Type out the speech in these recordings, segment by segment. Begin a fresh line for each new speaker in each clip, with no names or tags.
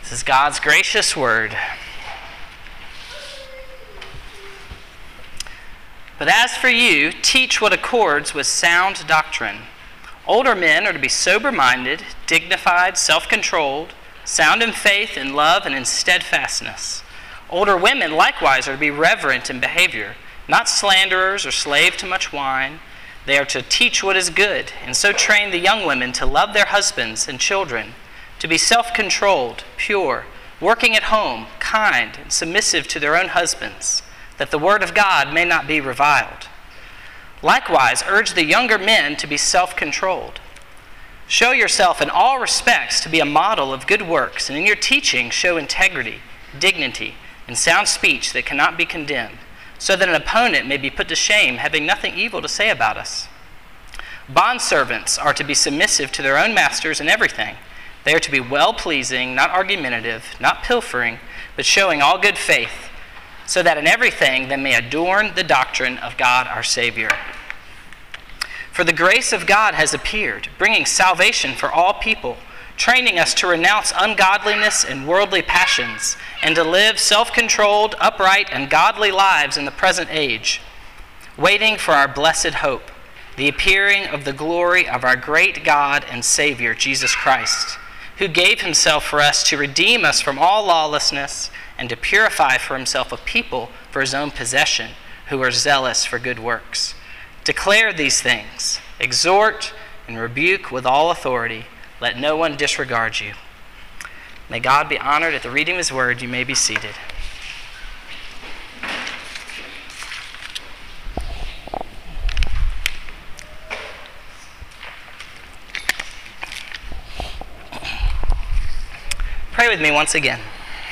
This is God's gracious word. But as for you, teach what accords with sound doctrine. Older men are to be sober-minded, dignified, self-controlled, sound in faith, in love, and in steadfastness. Older women likewise are to be reverent in behavior, not slanderers or slave to much wine. They are to teach what is good, and so train the young women to love their husbands and children, to be self-controlled, pure, working at home, kind, and submissive to their own husbands, that the word of God may not be reviled. Likewise, urge the younger men to be self-controlled. Show yourself in all respects to be a model of good works, and in your teaching show integrity, dignity, and sound speech that cannot be condemned, so that an opponent may be put to shame, having nothing evil to say about us. Bondservants are to be submissive to their own masters in everything. They are to be well-pleasing, not argumentative, not pilfering, but showing all good faith, so that in everything they may adorn the doctrine of God our Savior. For the grace of God has appeared, bringing salvation for all people, training us to renounce ungodliness and worldly passions, and to live self-controlled, upright, and godly lives in the present age, waiting for our blessed hope, the appearing of the glory of our great God and Savior, Jesus Christ, who gave himself for us to redeem us from all lawlessness and to purify for himself a people for his own possession, who are zealous for good works. Declare these things, exhort and rebuke with all authority. Let no one disregard you. May God be honored at the reading of his word. You may be seated. Pray with me once again.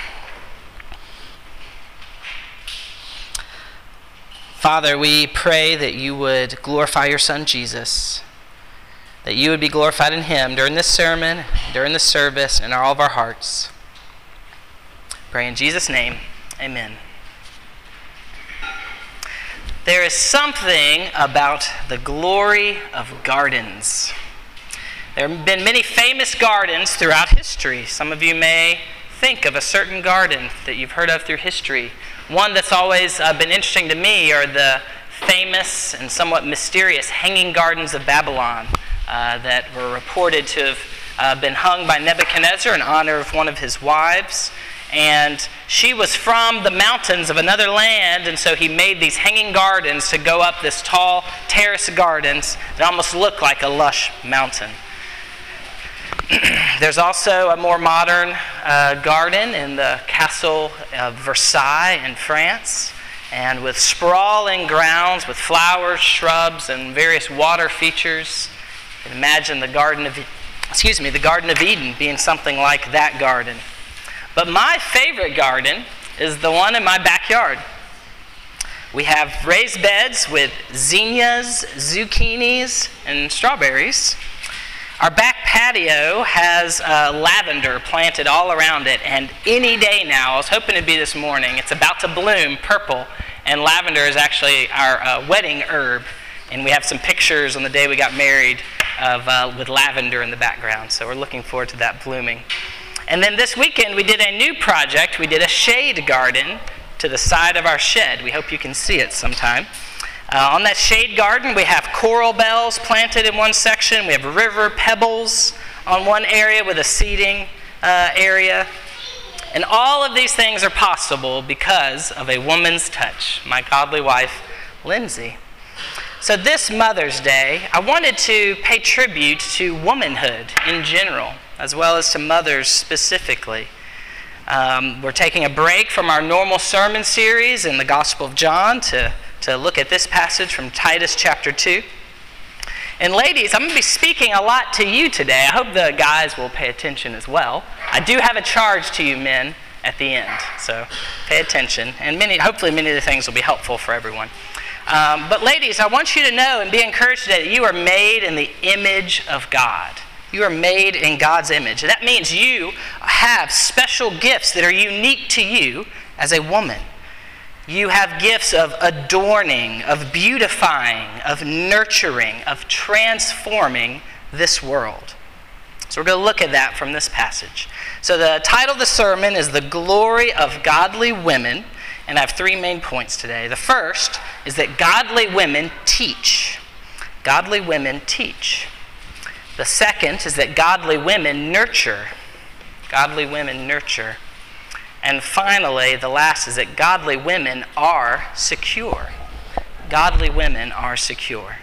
Father, we pray that you would glorify your Son, Jesus, that you would be glorified in him during this sermon, during the service, and in all of our hearts. Pray in Jesus' name, amen. There is something about the glory of gardens. There have been many famous gardens throughout history. Some of you may think of a certain garden that you've heard of through history. One that's always been interesting to me are the famous and somewhat mysterious Hanging Gardens of Babylon that were reported to have been hung by Nebuchadnezzar in honor of one of his wives. And she was from the mountains of another land, and so he made these hanging gardens to go up this tall terrace gardens that almost look like a lush mountain. There's also a more modern garden in the Castle of Versailles in France, and with sprawling grounds with flowers, shrubs, and various water features. You can imagine the Garden of Eden being something like that garden. But my favorite garden is the one in my backyard. We have raised beds with zinnias, zucchinis, and strawberries. Our back patio has lavender planted all around it, and any day now, I was hoping it'd be this morning, it's about to bloom purple, and lavender is actually our wedding herb, and we have some pictures on the day we got married of with lavender in the background, so we're looking forward to that blooming. And then this weekend we did a new project. We did a shade garden to the side of our shed. We hope you can see it sometime. On that shade garden, we have coral bells planted in one section. We have river pebbles on one area with a seating area. And all of these things are possible because of a woman's touch, my godly wife, Lindsay. So this Mother's Day, I wanted to pay tribute to womanhood in general, as well as to mothers specifically. We're taking a break from our normal sermon series in the Gospel of John to look at this passage from Titus chapter 2. And ladies, I'm going to be speaking a lot to you today. I hope the guys will pay attention as well. I do have a charge to you men at the end, so pay attention. And hopefully many of the things will be helpful for everyone. But ladies, I want you to know and be encouraged today that you are made in the image of God. You are made in God's image. That means you have special gifts that are unique to you as a woman. You have gifts of adorning, of beautifying, of nurturing, of transforming this world. So we're going to look at that from this passage. So the title of the sermon is The Glory of Godly Women, and I have 3 main points today. The first is that godly women teach. Godly women teach. The second is that godly women nurture. Godly women nurture. And finally, the last is that godly women are secure. Godly women are secure.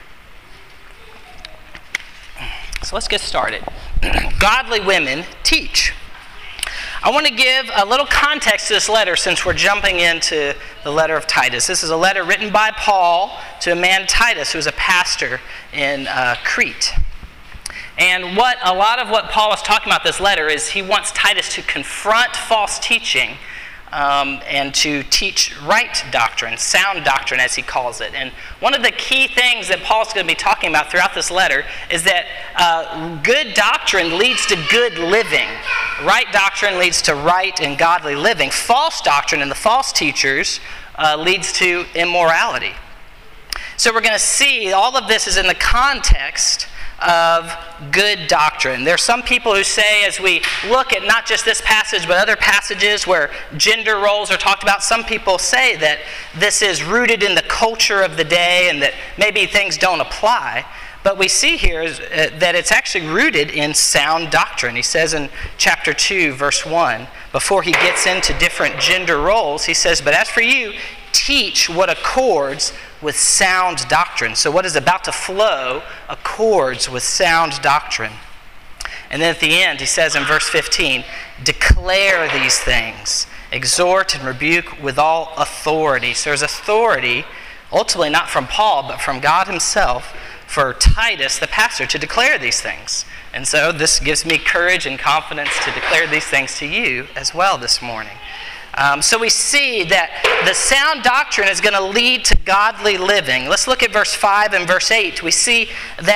So let's get started. Godly women teach. I want to give a little context to this letter since we're jumping into the letter of Titus. This is a letter written by Paul to a man, Titus, who was a pastor in Crete. And a lot of what Paul is talking about this letter is he wants Titus to confront false teaching and to teach right doctrine, sound doctrine as he calls it. And one of the key things that Paul's going to be talking about throughout this letter is that good doctrine leads to good living. Right doctrine leads to right and godly living. False doctrine and the false teachers leads to immorality. So we're going to see all of this is in the context of good doctrine. There are some people who say, as we look at not just this passage but other passages where gender roles are talked about, some people say that this is rooted in the culture of the day and that maybe things don't apply. But we see here is, that it's actually rooted in sound doctrine. He says in chapter 2, verse 1, before he gets into different gender roles, he says, "But as for you, teach what accords with sound doctrine." So what is about to flow accords with sound doctrine. And then at the end, he says in verse 15, "Declare these things, exhort and rebuke with all authority." So there's authority, ultimately not from Paul, but from God himself, for Titus, the pastor, to declare these things. And so this gives me courage and confidence to declare these things to you as well this morning. So we see that the sound doctrine is going to lead to godly living. Let's look at verse 5 and verse 8. We see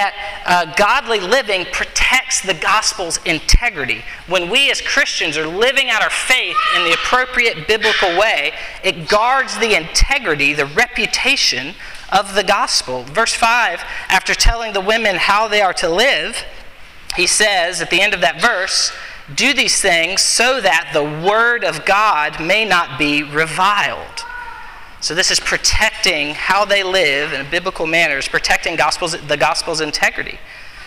that godly living protects the gospel's integrity. When we as Christians are living out our faith in the appropriate biblical way, it guards the integrity, the reputation of the gospel. Verse 5, after telling the women how they are to live, he says at the end of that verse, "Do these things so that the word of God may not be reviled." So this is protecting how they live in a biblical manner, is protecting the gospel's integrity.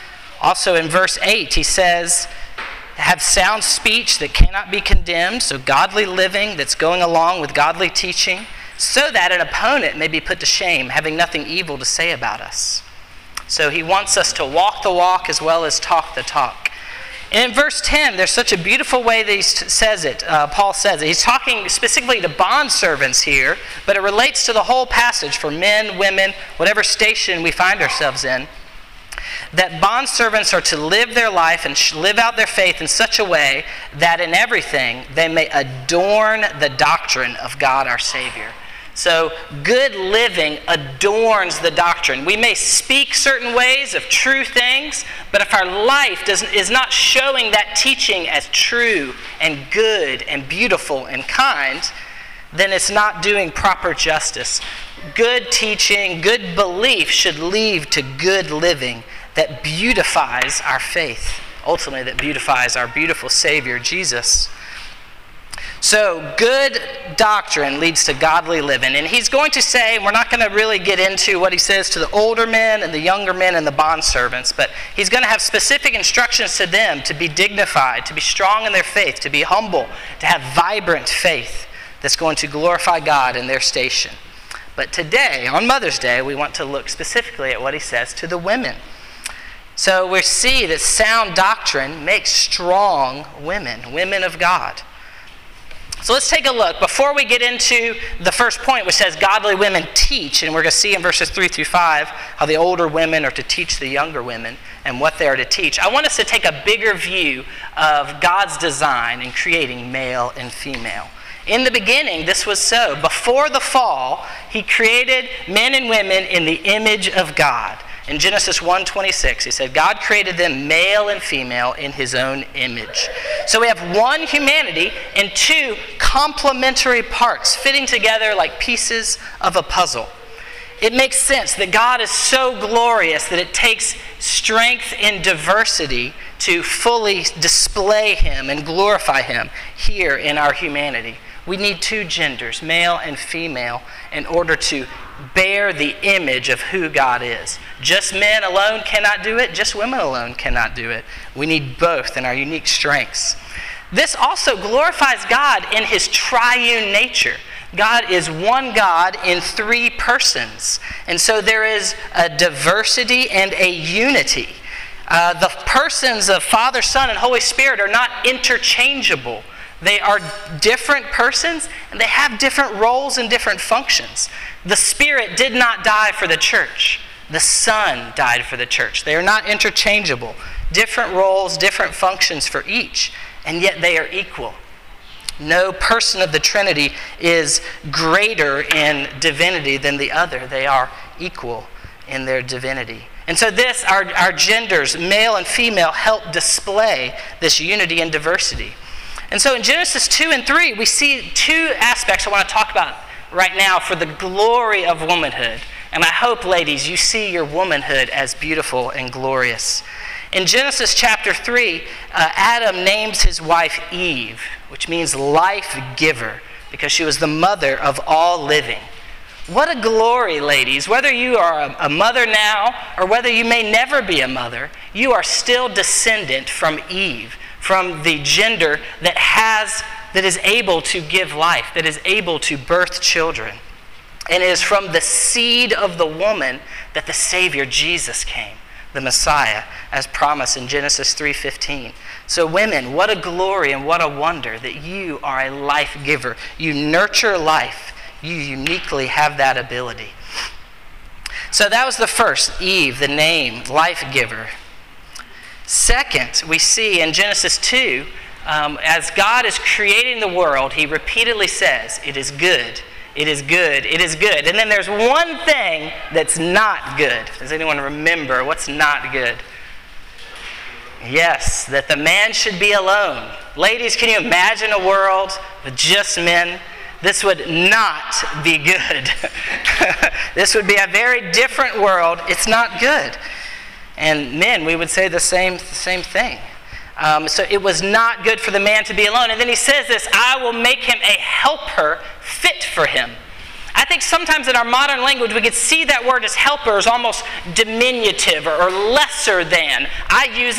Also in verse 8, he says, "Have sound speech that cannot be condemned," so godly living that's going along with godly teaching, "so that an opponent may be put to shame, having nothing evil to say about us." So he wants us to walk the walk as well as talk the talk. And in verse 10, there's such a beautiful way that he says it. Paul says it. He's talking specifically to bondservants here, but it relates to the whole passage for men, women, whatever station we find ourselves in. That bondservants are to live their life and live out their faith in such a way that in everything they may adorn the doctrine of God our Savior. So good living adorns the doctrine. We may speak certain ways of true things, but if our life is not showing that teaching as true and good and beautiful and kind, then it's not doing proper justice. Good teaching, good belief should lead to good living that beautifies our faith, ultimately that beautifies our beautiful Savior, Jesus. So good doctrine leads to godly living. And he's going to say, we're not going to really get into what he says to the older men and the younger men and the bondservants, but he's going to have specific instructions to them to be dignified, to be strong in their faith, to be humble, to have vibrant faith that's going to glorify God in their station. But today, on Mother's Day, we want to look specifically at what he says to the women. So we see that sound doctrine makes strong women, women of God. So let's take a look. Before we get into the first point, which says godly women teach, and we're going to see in verses 3 through 5 how the older women are to teach the younger women and what they are to teach. I want us to take a bigger view of God's design in creating male and female. In the beginning, this was so. Before the fall, he created men and women in the image of God. In Genesis 1:26, he said, God created them male and female in his own image. So we have one humanity and two complementary parts fitting together like pieces of a puzzle. it makes sense that God is so glorious that it takes strength in diversity to fully display Him and glorify Him here in our humanity. We need two genders, male and female, in order to bear the image of who God is. Just men alone cannot do it. Just women alone cannot do it. We need both in our unique strengths. This also glorifies God in His triune nature. God is one God in three persons. And so there is a diversity and a unity. The persons of Father, Son, and Holy Spirit are not interchangeable. They are different persons, and they have different roles and different functions. The Spirit did not die for the church. The Son died for the church. They are not interchangeable. Different roles, different functions for each, and yet they are equal. No person of the Trinity is greater in divinity than the other. They are equal in their divinity. And so our genders, male and female, help display this unity and diversity. And so in Genesis 2 and 3, we see two aspects I want to talk about right now for the glory of womanhood. And I hope, ladies, you see your womanhood as beautiful and glorious. In Genesis chapter 3, Adam names his wife Eve, which means life giver, because she was the mother of all living. What a glory, ladies. Whether you are a mother now or whether you may never be a mother, you are still descendant from Eve, from the gender that is able to give life, that is able to birth children. And it is from the seed of the woman that the Savior Jesus came, the Messiah, as promised in Genesis 3:15. So women, what a glory and what a wonder that you are a life giver. You nurture life. You uniquely have that ability. So that was the first, Eve, the name, life giver. Second, we see in Genesis 2, as God is creating the world, He repeatedly says, "It is good, it is good, it is good." And then there's one thing that's not good. Does anyone remember what's not good? Yes, that the man should be alone. Ladies, can you imagine a world with just men? This would not be good. This would be a very different world. It's not good. And men, we would say the same thing. So it was not good for the man to be alone. And then he says this, "I will make him a helper fit for him." I think sometimes in our modern language we could see that word as helper as almost diminutive or lesser than. I use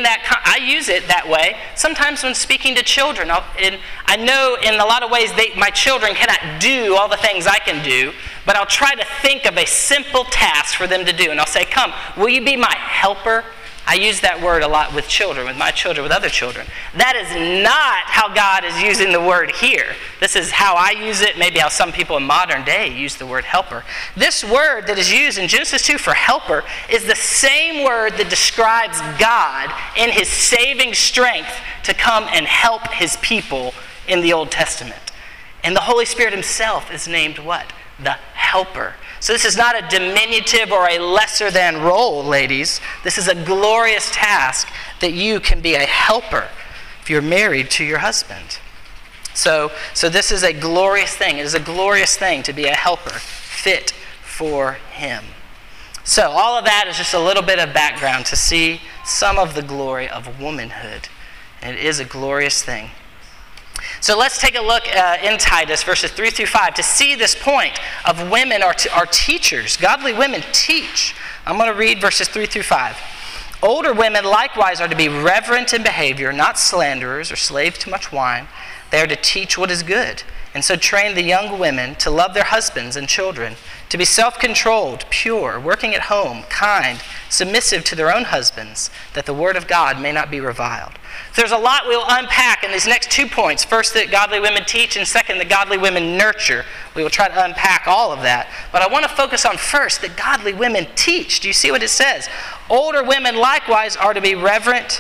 it that way sometimes when speaking to children. I know in a lot of ways my children cannot do all the things I can do, but I'll try to think of a simple task for them to do. And I'll say, "Come, will you be my helper?" I use that word a lot with children, with my children, with other children. That is not how God is using the word here. This is how I use it, maybe how some people in modern day use the word helper. This word that is used in Genesis 2 for helper is the same word that describes God in His saving strength to come and help His people in the Old Testament. And the Holy Spirit Himself is named what? The helper. So this is not a diminutive or a lesser than role, ladies. This is a glorious task that you can be a helper if you're married to your husband. So this is a glorious thing. It is a glorious thing to be a helper fit for him. So all of that is just a little bit of background to see some of the glory of womanhood. And it is a glorious thing. So let's take a look in Titus, verses 3 through 5, to see this point of women are teachers. Godly women teach. I'm going to read verses 3 through 5. "Older women likewise are to be reverent in behavior, not slanderers or slaves to much wine. They are to teach what is good, and so train the young women to love their husbands and children, to be self-controlled, pure, working at home, kind, submissive to their own husbands, that the word of God may not be reviled." There's a lot we'll unpack in these next 2 points. First, that godly women teach, and second, that godly women nurture. We will try to unpack all of that. But I want to focus on first that godly women teach. Do you see what it says? "Older women likewise are to be reverent,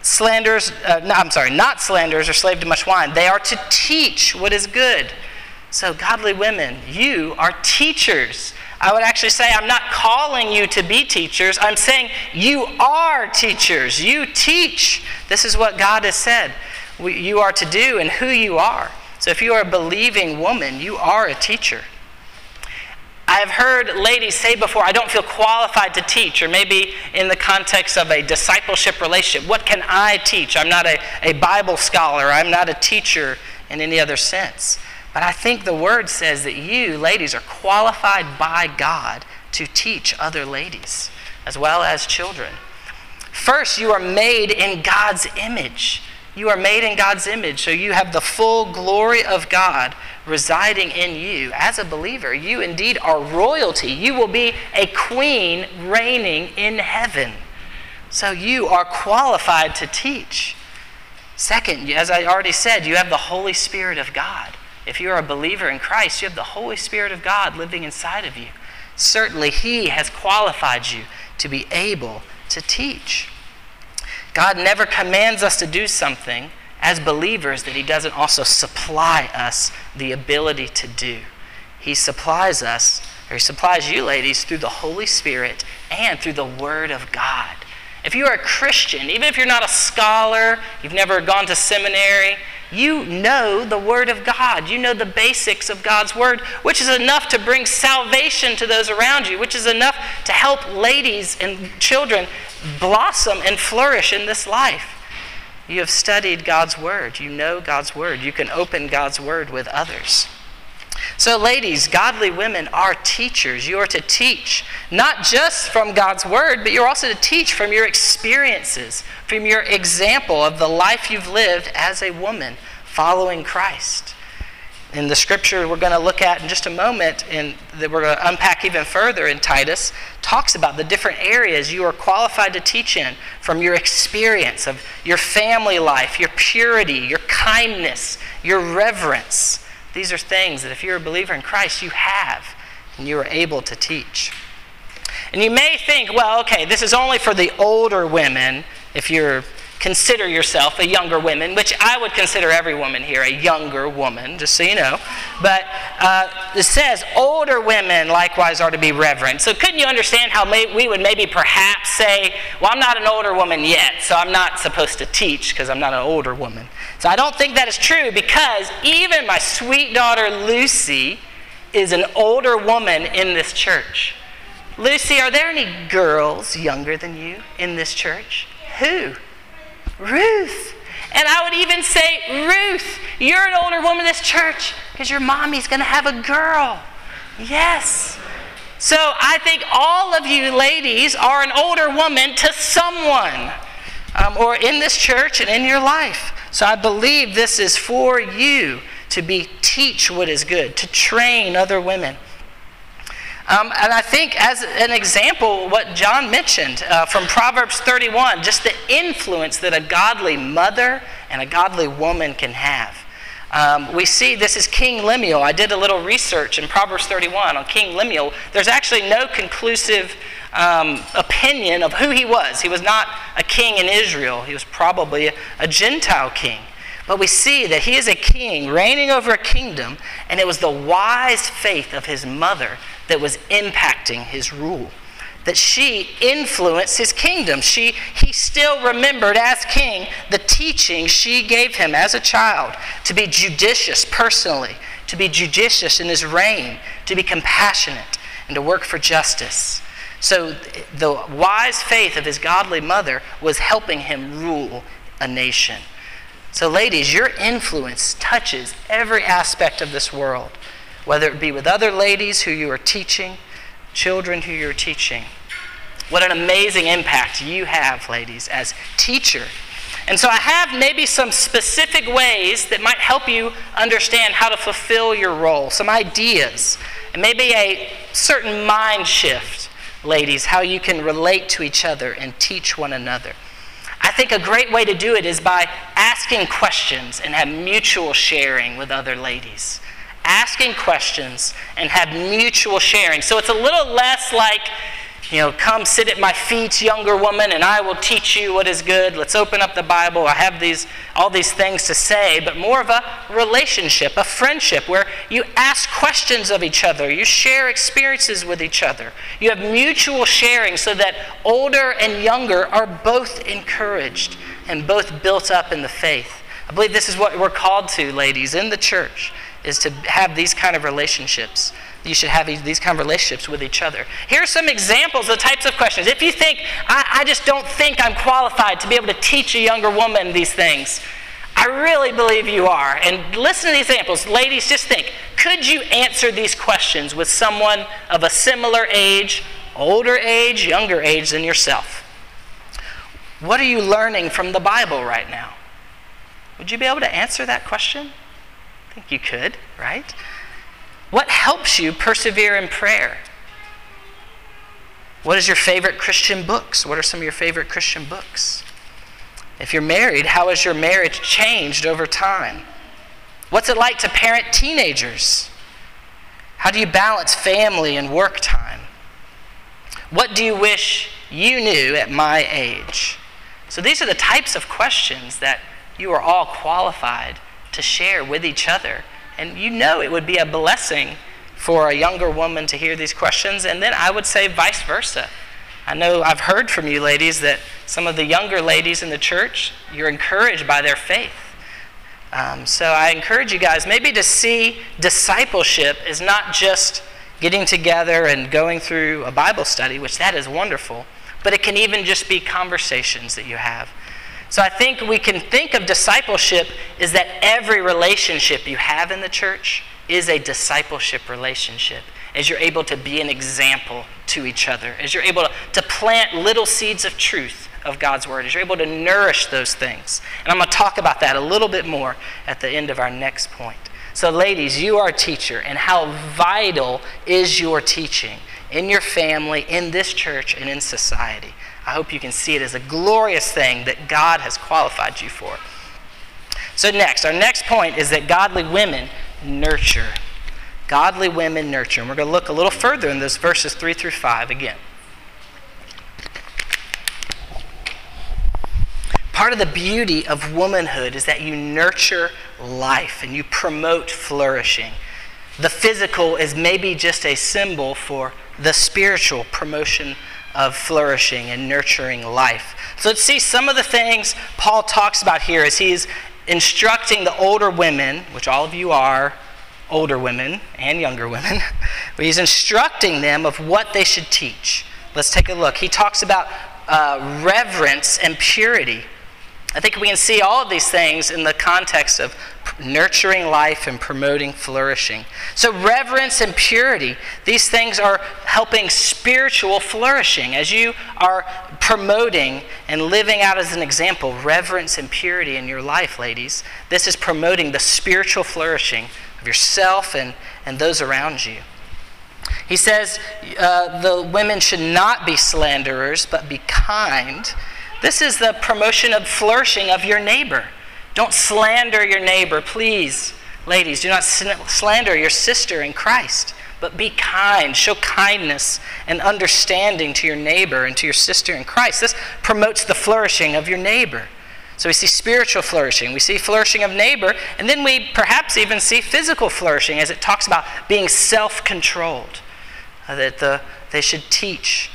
not slanderers or slave to much wine. They are to teach what is good." So godly women, you are teachers. I would actually say I'm not calling you to be teachers. I'm saying you are teachers. You teach. This is what God has said you are to do and who you are. So if you are a believing woman, you are a teacher. I have heard ladies say before, I don't feel qualified to teach, or maybe in the context of a discipleship relationship, what can I teach? I'm not a Bible scholar. I'm not a teacher in any other sense. But I think the word says that you, ladies, are qualified by God to teach other ladies, as well as children. First, you are made in God's image. You are made in God's image, so you have the full glory of God residing in you. As a believer, you indeed are royalty. You will be a queen reigning in heaven. So you are qualified to teach. Second, as I already said, you have the Holy Spirit of God. If you are a believer in Christ, you have the Holy Spirit of God living inside of you. Certainly, He has qualified you to be able to teach. God never commands us to do something as believers that He doesn't also supply us the ability to do. He supplies us, or He supplies you ladies, through the Holy Spirit and through the Word of God. If you are a Christian, even if you're not a scholar, you've never gone to seminary, you know the Word of God. You know the basics of God's Word, which is enough to bring salvation to those around you, which is enough to help ladies and children blossom and flourish in this life. You have studied God's Word. You know God's Word. You can open God's Word with others. So ladies, godly women are teachers. You are to teach, not just from God's Word, but you're also to teach from your experiences, from your example of the life you've lived as a woman following Christ. In the scripture we're going to look at in just a moment, and that we're going to unpack even further in Titus, talks about the different areas you are qualified to teach in from your experience of your family life, your purity, your kindness, your reverence. These are things that if you're a believer in Christ, you have, and you are able to teach. And you may think, well, okay, this is only for the older women, if you consider yourself a younger woman, which I would consider every woman here a younger woman, just so you know. But it says older women likewise are to be reverent. So couldn't you understand how we would maybe perhaps say, well, I'm not an older woman yet, so I'm not supposed to teach because I'm not an older woman. So I don't think that is true, because even my sweet daughter Lucy is an older woman in this church. Lucy, are there any girls younger than you in this church? Who? Ruth. And I would even say, Ruth, you're an older woman in this church because your mommy's going to have a girl. Yes. So I think all of you ladies are an older woman to someone, or in this church and in your life. So I believe this is for you to teach what is good, to train other women. And I think as an example, what John mentioned from Proverbs 31, just the influence that a godly mother and a godly woman can have. We see this is King Lemuel. I did a little research in Proverbs 31 on King Lemuel. There's actually no conclusive opinion of who he was. He was not a king in Israel. He was probably a Gentile king. But we see that he is a king reigning over a kingdom, and it was the wise faith of his mother that was impacting his rule. That she influenced his kingdom. He still remembered as king the teaching she gave him as a child to be judicious personally, to be judicious in his reign, to be compassionate, and to work for justice. So the wise faith of his godly mother was helping him rule a nation. So ladies, your influence touches every aspect of this world, whether it be with other ladies who you are teaching, children who you're teaching. What an amazing impact you have, ladies, as teacher. And so I have maybe some specific ways that might help you understand how to fulfill your role, some ideas, and maybe a certain mind shift, ladies, how you can relate to each other and teach one another. I think a great way to do it is by asking questions and have mutual sharing with other ladies. Asking questions and have mutual sharing. So it's a little less like, come sit at my feet, younger woman, and I will teach you what is good. Let's open up the Bible. I have all these things to say, but more of a relationship, a friendship, where you ask questions of each other. You share experiences with each other. You have mutual sharing so that older and younger are both encouraged and both built up in the faith. I believe this is what we're called to, ladies, in the church, is to have these kind of relationships you should have these kind of relationships with each other. Here are some examples of the types of questions. If you think, I just don't think I'm qualified to be able to teach a younger woman these things, I really believe you are. And listen to these examples. Ladies, just think, could you answer these questions with someone of a similar age, older age, younger age than yourself? What are you learning from the Bible right now? Would you be able to answer that question? I think you could, right? What helps you persevere in prayer? What is your favorite Christian books? What are some of your favorite Christian books? If you're married, how has your marriage changed over time? What's it like to parent teenagers? How do you balance family and work time? What do you wish you knew at my age? So these are the types of questions that you are all qualified to share with each other. And you know it would be a blessing for a younger woman to hear these questions, and then I would say vice versa. I know I've heard from you ladies that some of the younger ladies in the church, you're encouraged by their faith. So I encourage you guys maybe to see discipleship is not just getting together and going through a Bible study, which that is wonderful, but it can even just be conversations that you have. So I think we can think of discipleship is that every relationship you have in the church is a discipleship relationship, as you're able to be an example to each other, as you're able to plant little seeds of truth of God's Word, as you're able to nourish those things. And I'm going to talk about that a little bit more at the end of our next point. So ladies, you are a teacher, and how vital is your teaching in your family, in this church, and in society. I hope you can see it as a glorious thing that God has qualified you for. So our next point is that godly women nurture. Godly women nurture. And we're going to look a little further in those verses 3 through 5 again. Part of the beauty of womanhood is that you nurture life and you promote flourishing. The physical is maybe just a symbol for the spiritual promotion of flourishing and nurturing life. So let's see some of the things Paul talks about here as he's instructing the older women, which all of you are older women and younger women, but he's instructing them of what they should teach. Let's take a look. He talks about reverence and purity. I think we can see all of these things in the context of nurturing life and promoting flourishing. So reverence and purity, these things are helping spiritual flourishing. As you are promoting and living out as an example, reverence and purity in your life, ladies, this is promoting the spiritual flourishing of yourself and those around you. He says the women should not be slanderers, but be kind. This is the promotion of flourishing of your neighbor. Don't slander your neighbor, please. Ladies, do not slander your sister in Christ, but be kind. Show kindness and understanding to your neighbor and to your sister in Christ. This promotes the flourishing of your neighbor. So we see spiritual flourishing, we see flourishing of neighbor, and then we perhaps even see physical flourishing as it talks about being self-controlled. That they should teach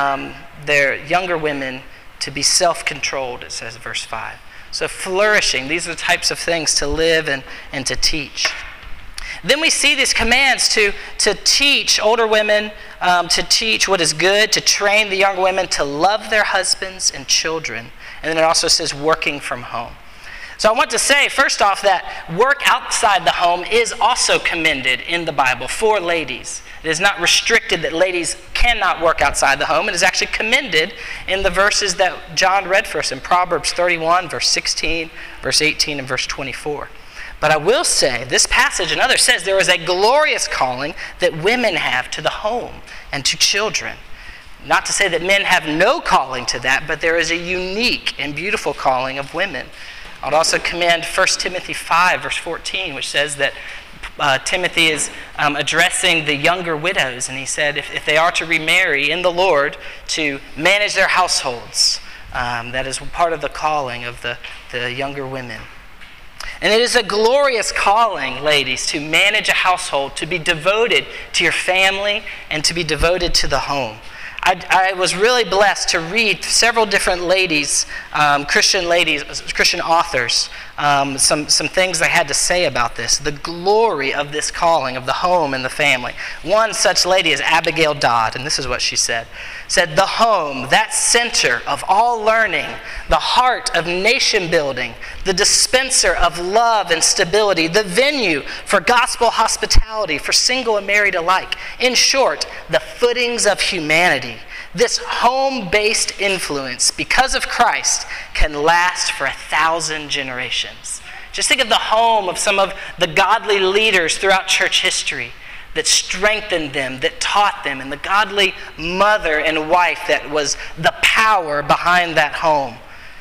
their younger women to be self-controlled, it says verse 5. So flourishing, these are the types of things to live and to teach. Then we see these commands to teach older women, to teach what is good, to train the younger women to love their husbands and children. And then it also says working from home. So I want to say, first off, that work outside the home is also commended in the Bible for ladies. It is not restricted that ladies cannot work outside the home. It is actually commended in the verses that John read for us in Proverbs 31, verse 16, verse 18, and verse 24. But I will say, this passage and others says there is a glorious calling that women have to the home and to children. Not to say that men have no calling to that, but there is a unique and beautiful calling of women. I would also commend 1 Timothy 5, verse 14, which says that Timothy is addressing the younger widows, and he said if they are to remarry in the Lord, to manage their households. That is part of the calling of the younger women. And it is a glorious calling, ladies, to manage a household, to be devoted to your family, and to be devoted to the home. I was really blessed to read several different ladies, Christian authors, some things they had to say about this, the glory of this calling of the home and the family. One such lady is Abigail Dodd, and this is what she said. The home, that center of all learning, the heart of nation building, the dispenser of love and stability, the venue for gospel hospitality for single and married alike. In short, the footings of humanity. This home-based influence, because of Christ, can last for 1,000 generations. Just think of the home of some of the godly leaders throughout church history that strengthened them, that taught them, and the godly mother and wife that was the power behind that home.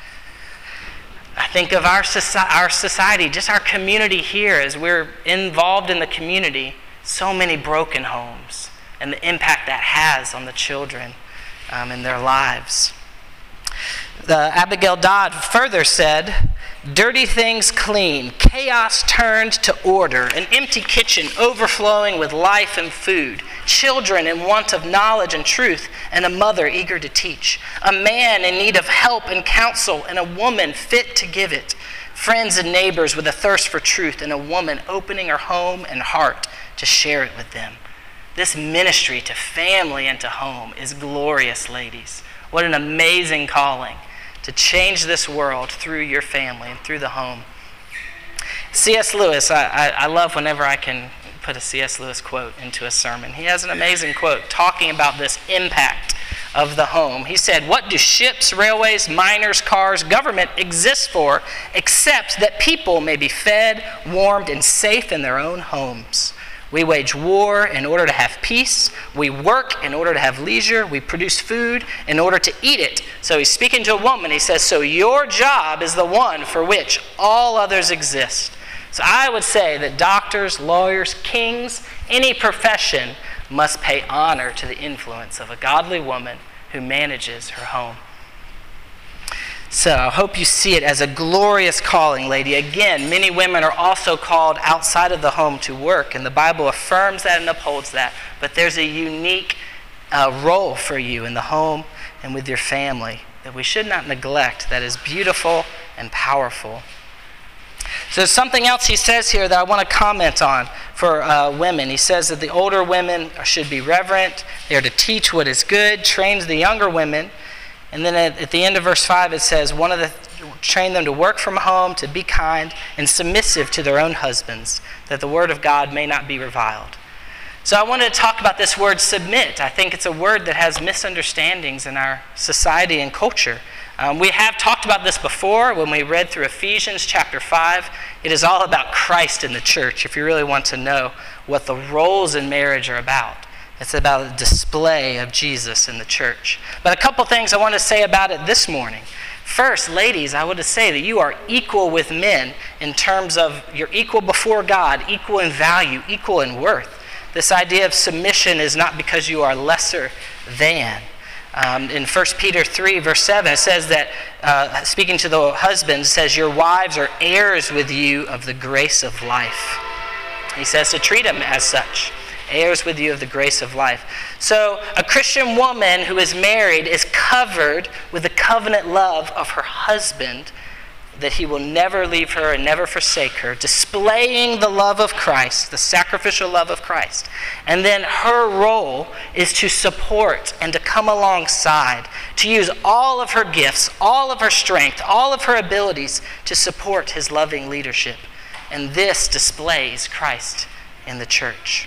I think of our society, just our community here, as we're involved in the community, so many broken homes and the impact that has on the children in their lives. Abigail Dodd further said, dirty things clean, chaos turned to order, an empty kitchen overflowing with life and food, children in want of knowledge and truth, and a mother eager to teach, a man in need of help and counsel, and a woman fit to give it, friends and neighbors with a thirst for truth, and a woman opening her home and heart to share it with them. This ministry to family and to home is glorious, ladies. What an amazing calling to change this world through your family and through the home. C.S. Lewis, I love whenever I can put a C.S. Lewis quote into a sermon. He has an amazing quote talking about this impact of the home. He said, "What do ships, railways, miners, cars, government exist for except that people may be fed, warmed, and safe in their own homes? We wage war in order to have peace. We work in order to have leisure. We produce food in order to eat it." So he's speaking to a woman. He says, so your job is the one for which all others exist. So I would say that doctors, lawyers, kings, any profession must pay honor to the influence of a godly woman who manages her home. So I hope you see it as a glorious calling, lady. Again, many women are also called outside of the home to work, and the Bible affirms that and upholds that. But there's a unique role for you in the home and with your family that we should not neglect, that is beautiful and powerful. So there's something else he says here that I want to comment on for women. He says that the older women should be reverent. They are to teach what is good, train the younger women. And then at the end of verse 5 it says, train them to work from home, to be kind and submissive to their own husbands, that the word of God may not be reviled. So I wanted to talk about this word submit. I think it's a word that has misunderstandings in our society and culture. We have talked about this before when we read through Ephesians chapter 5. It is all about Christ in the church, if you really want to know what the roles in marriage are about. It's about a display of Jesus in the church. But a couple things I want to say about it this morning. First, ladies, I want to say that you are equal with men in terms of you're equal before God, equal in value, equal in worth. This idea of submission is not because you are lesser than. In 1 Peter 3, verse 7, it says that, speaking to the husbands, it says, your wives are heirs with you of the grace of life. He says to treat them as such. Heirs with you of the grace of life. So a Christian woman who is married is covered with the covenant love of her husband, that he will never leave her and never forsake her, displaying the love of Christ, the sacrificial love of Christ. And then her role is to support and to come alongside, to use all of her gifts, all of her strength, all of her abilities to support his loving leadership. And this displays Christ in the church.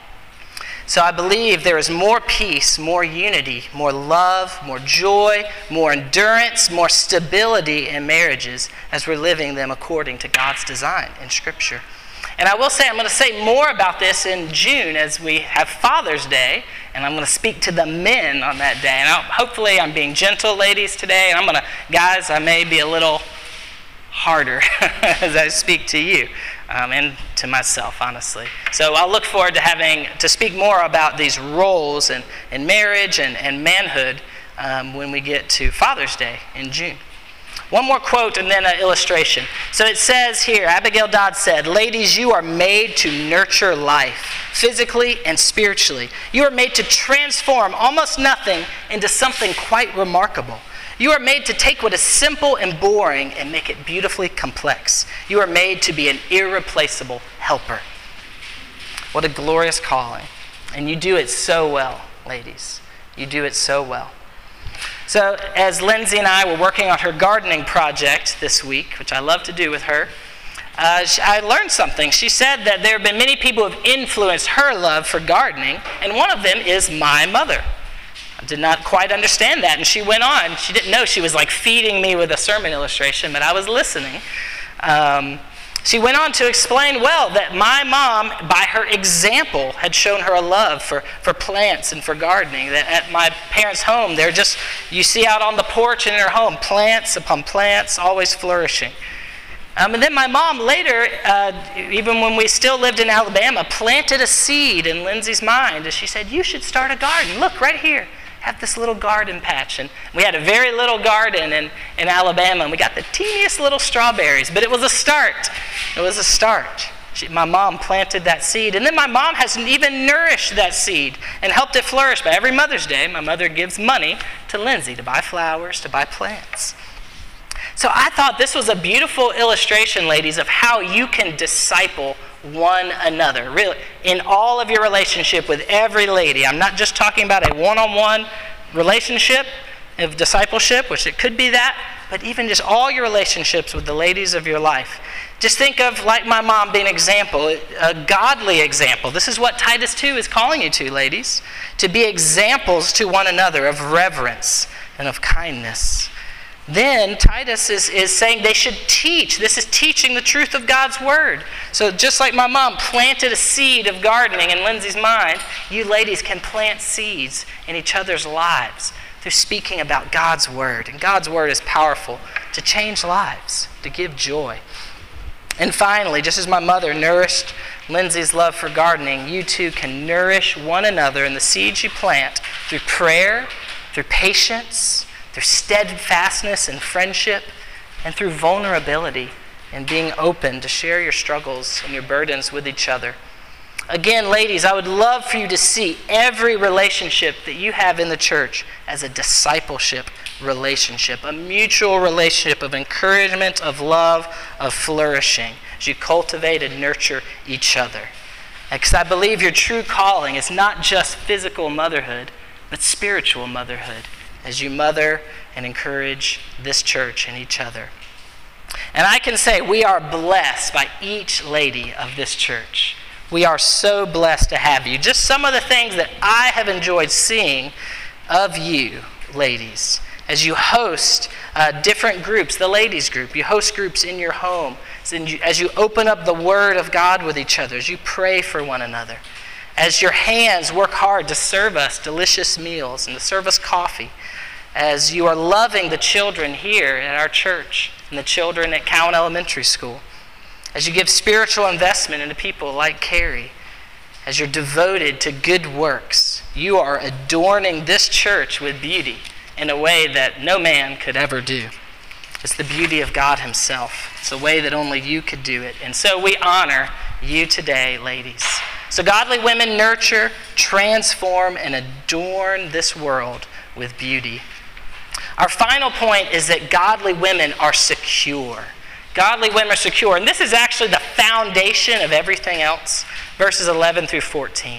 So I believe there is more peace, more unity, more love, more joy, more endurance, more stability in marriages as we're living them according to God's design in Scripture. And I will say, I'm going to say more about this in June as we have Father's Day, and I'm going to speak to the men on that day. And hopefully I'm being gentle, ladies, today, and guys, I may be a little harder as I speak to you. And to myself, honestly. So I'll look forward to having to speak more about these roles in marriage and manhood when we get to Father's Day in June. One more quote and then an illustration. So it says here, Abigail Dodd said, ladies, you are made to nurture life, physically and spiritually. You are made to transform almost nothing into something quite remarkable. You are made to take what is simple and boring and make it beautifully complex. You are made to be an irreplaceable helper. What a glorious calling. And you do it so well, ladies. You do it so well. So as Lindsay and I were working on her gardening project this week, which I love to do with her, I learned something. She said that there have been many people who have influenced her love for gardening, and one of them is my mother. I did not quite understand that, and she went on. She didn't know she was like feeding me with a sermon illustration, but I was listening. She went on to explain, well, that my mom, by her example, had shown her a love for plants and for gardening. That at my parents' home, they're just, you see out on the porch in her home, plants upon plants, always flourishing. And then my mom later, even when we still lived in Alabama, planted a seed in Lindsay's mind. And she said, you should start a garden. Look, right here. Have this little garden patch. And we had a very little garden in Alabama, and we got the teeniest little strawberries, but it was a start. It was a start. My mom planted that seed, and then my mom has even nourished that seed and helped it flourish. But every Mother's Day, my mother gives money to Lindsay to buy flowers, to buy plants. So I thought this was a beautiful illustration, ladies, of how you can disciple one another. Really, in all of your relationship with every lady. I'm not just talking about a one-on-one relationship of discipleship, which it could be that, but even just all your relationships with the ladies of your life. Just think of, like my mom, being an example, a godly example. This is what Titus 2 is calling you to, ladies, to be examples to one another of reverence and of kindness. Then Titus is saying they should teach. This is teaching the truth of God's word. So just like my mom planted a seed of gardening in Lindsay's mind, you ladies can plant seeds in each other's lives through speaking about God's word. And God's word is powerful to change lives, to give joy. And finally, just as my mother nourished Lindsay's love for gardening, you too can nourish one another in the seeds you plant through prayer, through patience, through steadfastness and friendship, and through vulnerability and being open to share your struggles and your burdens with each other. Again, ladies, I would love for you to see every relationship that you have in the church as a discipleship relationship, a mutual relationship of encouragement, of love, of flourishing, as you cultivate and nurture each other. Because I believe your true calling is not just physical motherhood, but spiritual motherhood, as you mother and encourage this church and each other. And I can say we are blessed by each lady of this church. We are so blessed to have you. Just some of the things that I have enjoyed seeing of you, ladies, as you host different groups, the ladies group, you host groups in your home, as you open up the Word of God with each other, as you pray for one another, as your hands work hard to serve us delicious meals and to serve us coffee, as you are loving the children here at our church and the children at Cowan Elementary School, as you give spiritual investment into people like Carrie, as you're devoted to good works, you are adorning this church with beauty in a way that no man could ever do. It's the beauty of God himself. It's a way that only you could do it. And so we honor you today, ladies. So godly women nurture, transform, and adorn this world with beauty. Our final point is that godly women are secure. Godly women are secure. And this is actually the foundation of everything else. Verses 11 through 14.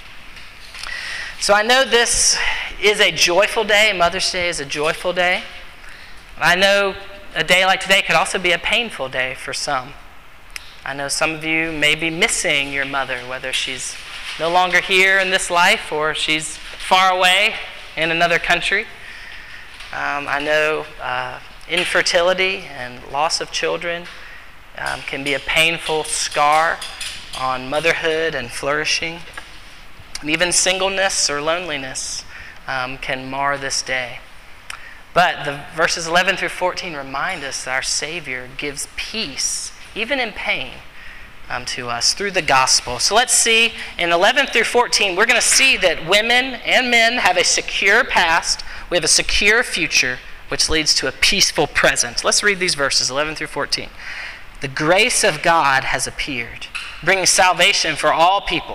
So I know this is a joyful day. Mother's Day is a joyful day. I know a day like today could also be a painful day for some. I know some of you may be missing your mother, whether she's no longer here in this life or she's far away in another country. I know infertility and loss of children can be a painful scar on motherhood and flourishing. And even singleness or loneliness can mar this day. But the verses 11 through 14 remind us that our Savior gives peace, even in pain, to us through the gospel. So let's see, in 11 through 14, we're going to see that women and men have a secure past. We have a secure future, which leads to a peaceful present. Let's read these verses, 11 through 14. The grace of God has appeared, bringing salvation for all people.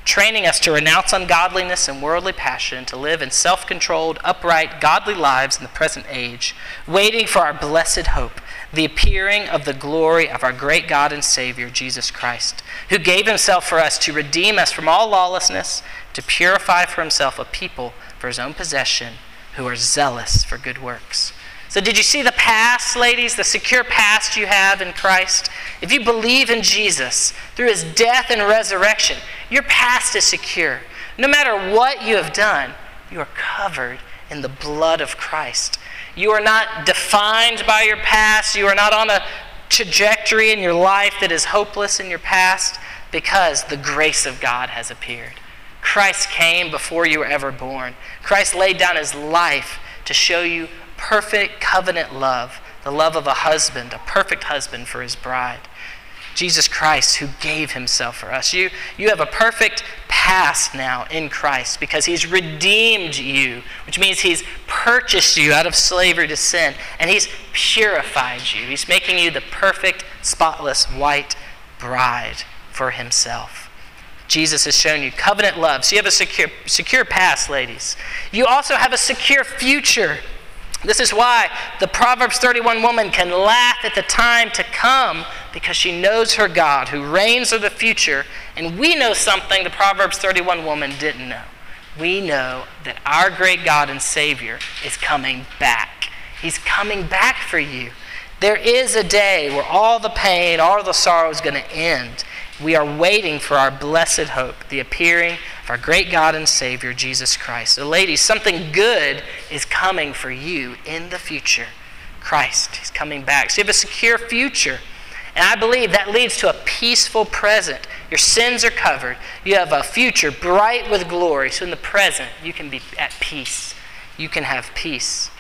training us to renounce ungodliness and worldly passion, to live in self-controlled, upright, godly lives in the present age, waiting for our blessed hope, the appearing of the glory of our great God and Savior, Jesus Christ, who gave himself for us to redeem us from all lawlessness, to purify for himself a people for his own possession, who are zealous for good works. So did you see the past, ladies, the secure past you have in Christ? If you believe in Jesus through his death and resurrection, your past is secure. No matter what you have done, you are covered in the blood of Christ. You are not defined by your past. You are not on a trajectory in your life that is hopeless in your past, because the grace of God has appeared. Christ came before you were ever born. Christ laid down his life to show you perfect covenant love, the love of a husband, a perfect husband for his bride. Jesus Christ, who gave himself for us. You have a perfect past now in Christ because he's redeemed you, which means he's purchased you out of slavery to sin, and he's purified you. He's making you the perfect, spotless, white bride for himself. Jesus has shown you covenant love. So you have a secure past, ladies. You also have a secure future. This is why the Proverbs 31 woman can laugh at the time to come, because she knows her God who reigns over the future. And we know something the Proverbs 31 woman didn't know. We know that our great God and Savior is coming back. He's coming back for you. There is a day where all the pain, all the sorrow is going to end. We are waiting for our blessed hope, the appearing of our great God and Savior, Jesus Christ. So ladies, something good is coming for you in the future. Christ, he's coming back. So you have a secure future. And I believe that leads to a peaceful present. Your sins are covered. You have a future bright with glory. So in the present, you can be at peace. You can have peace.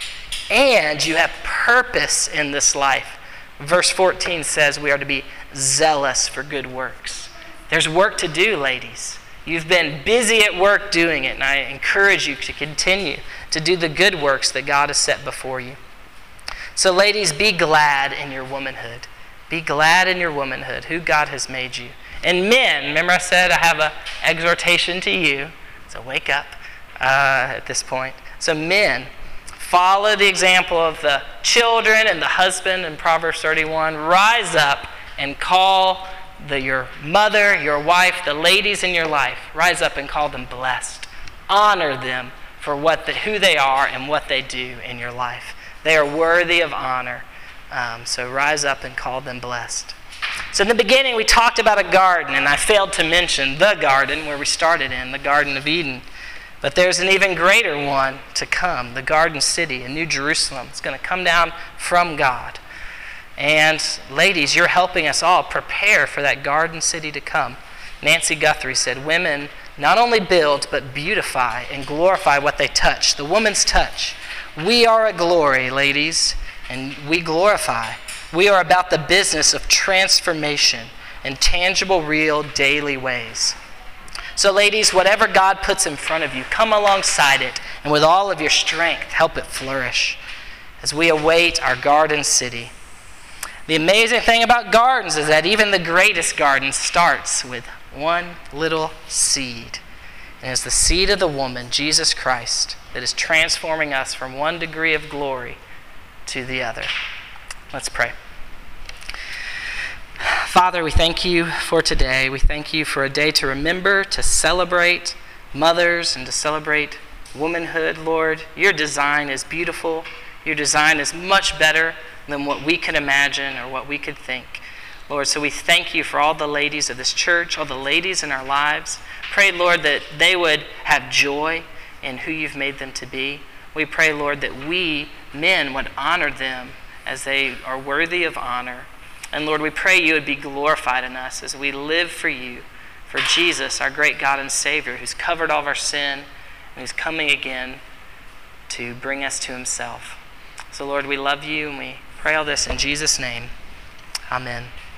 And you have purpose in this life. Verse 14 says we are to be zealous for good works. There's work to do, ladies. You've been busy at work doing it, and I encourage you to continue to do the good works that God has set before you. So ladies, be glad in your womanhood. Be glad in your womanhood, who God has made you. And men, remember I said I have an exhortation to you, so wake up at this point. So men, follow the example of the children and the husband in Proverbs 31. Rise up and call your mother, your wife, the ladies in your life. Rise up and call them blessed. Honor them for who they are and what they do in your life. They are worthy of honor. So rise up and call them blessed. So in the beginning, we talked about a garden, and I failed to mention the garden where we started in, the Garden of Eden. But there's an even greater one to come, the Garden City in New Jerusalem. It's going to come down from God. And ladies, you're helping us all prepare for that Garden City to come. Nancy Guthrie said, women not only build, but beautify and glorify what they touch. The woman's touch. We are a glory, ladies, and we glorify. We are about the business of transformation in tangible, real, daily ways. So ladies, whatever God puts in front of you, come alongside it, and with all of your strength, help it flourish as we await our Garden City. The amazing thing about gardens is that even the greatest garden starts with one little seed. And it's the seed of the woman, Jesus Christ, that is transforming us from one degree of glory to the other. Let's pray. Father, we thank you for today. We thank you for a day to remember, to celebrate mothers and to celebrate womanhood, Lord. Your design is beautiful. Your design is much better than what we could imagine or what we could think. Lord, so we thank you for all the ladies of this church, all the ladies in our lives. Pray, Lord, that they would have joy in who you've made them to be. We pray, Lord, that we, men, would honor them as they are worthy of honor. And Lord, we pray you would be glorified in us as we live for you, for Jesus, our great God and Savior, who's covered all of our sin and who's coming again to bring us to himself. So Lord, we love you and we pray all this in Jesus' name. Amen.